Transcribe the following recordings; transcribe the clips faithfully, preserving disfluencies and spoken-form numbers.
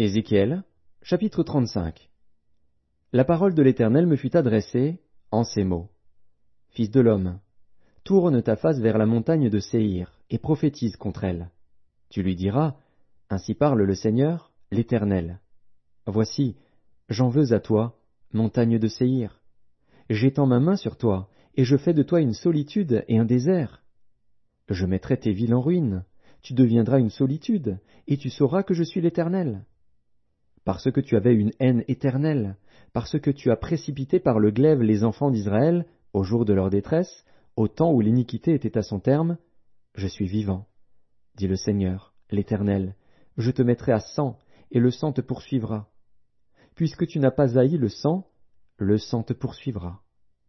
Ézéchiel, chapitre trente-cinq. La parole de l'Éternel me fut adressée en ces mots. Fils de l'homme, tourne ta face vers la montagne de Séhir, et prophétise contre elle. Tu lui diras, ainsi parle le Seigneur, l'Éternel. Voici, j'en veux à toi, montagne de Séhir. J'étends ma main sur toi, et je fais de toi une solitude et un désert. Je mettrai tes villes en ruine, tu deviendras une solitude, et tu sauras que je suis l'Éternel. Parce que tu avais une haine éternelle, parce que tu as précipité par le glaive les enfants d'Israël, au jour de leur détresse, au temps où l'iniquité était à son terme, je suis vivant, dit le Seigneur, l'Éternel, je te mettrai à sang, et le sang te poursuivra. Puisque tu n'as pas haï le sang, le sang te poursuivra.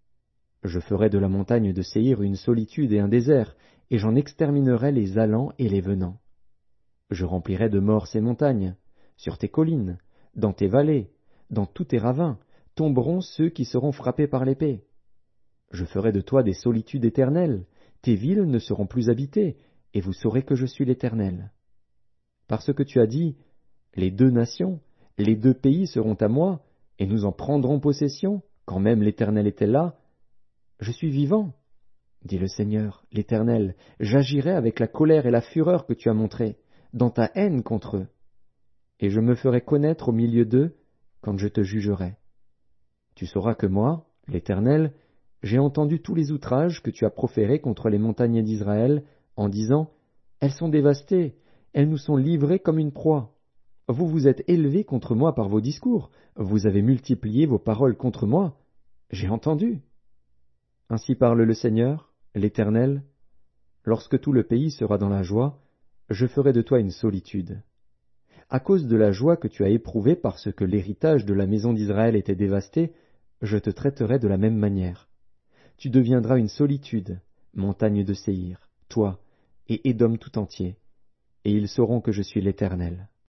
Je ferai de la montagne de Séhir une solitude et un désert, et j'en exterminerai les allants et les venants. Je remplirai de mort ces montagnes. Sur tes collines, dans tes vallées, dans tous tes ravins, tomberont ceux qui seront frappés par l'épée. Je ferai de toi des solitudes éternelles, tes villes ne seront plus habitées, et vous saurez que je suis l'Éternel. Parce que tu as dit, les deux nations, les deux pays seront à moi, et nous en prendrons possession, quand même l'Éternel était là. Je suis vivant, dit le Seigneur, l'Éternel, j'agirai avec la colère et la fureur que tu as montrées, dans ta haine contre eux. Et je me ferai connaître au milieu d'eux quand je te jugerai. Tu sauras que moi, l'Éternel, j'ai entendu tous les outrages que tu as proférés contre les montagnes d'Israël, en disant, elles sont dévastées, elles nous sont livrées comme une proie. Vous vous êtes élevés contre moi par vos discours, vous avez multiplié vos paroles contre moi, j'ai entendu. Ainsi parle le Seigneur, l'Éternel, lorsque tout le pays sera dans la joie, je ferai de toi une solitude. À cause de la joie que tu as éprouvée parce que l'héritage de la maison d'Israël était dévasté, je te traiterai de la même manière. Tu deviendras une solitude, montagne de Séhir, toi, et Édom tout entier, et ils sauront que je suis l'Éternel.